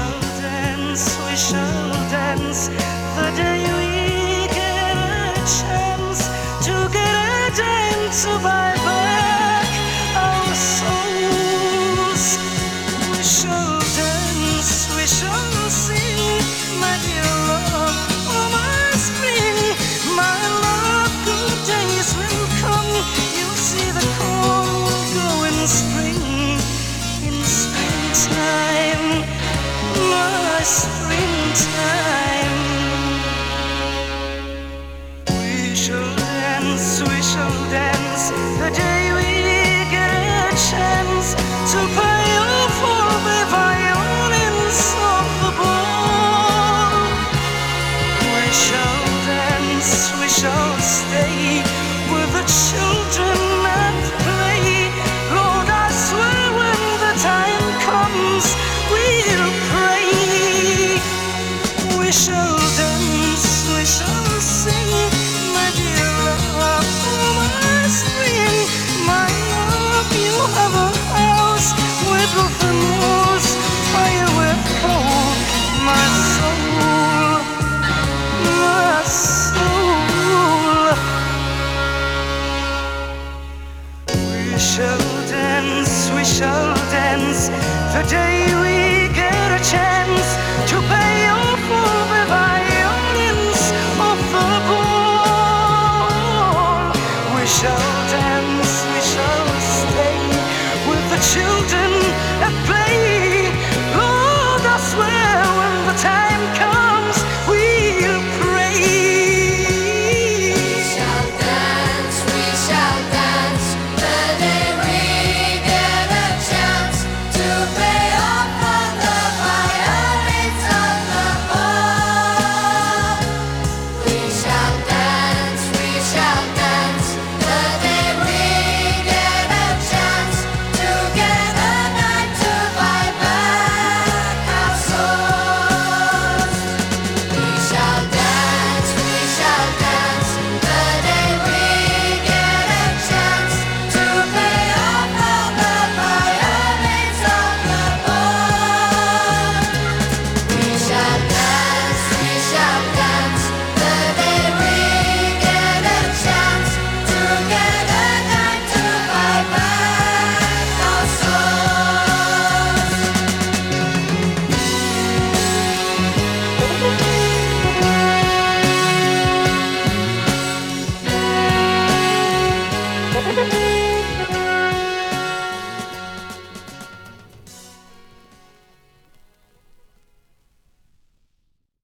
we shall dance the day we get a chance to get a dance to buy back our souls. We shall dance, we shall sing, my dear love, oh my spring, my love, good days will come. You'll see the corn will grow in spring, in springtime, my springtime. We shall dance the day we get a chance to play off all the violins of the ball. We shall dance, we shall stay with the children and play. Lord, I swear when the time comes, we'll pray. We shall dance, we shall sing, my dear love, oh my spring, my love. You have a house with roof and walls, fire with coal, my soul, my soul. We shall dance the day we get a chance to pay off all the violins of the ball. We shall dance, we shall stay with the children at play. Lord, I swear when the time comes,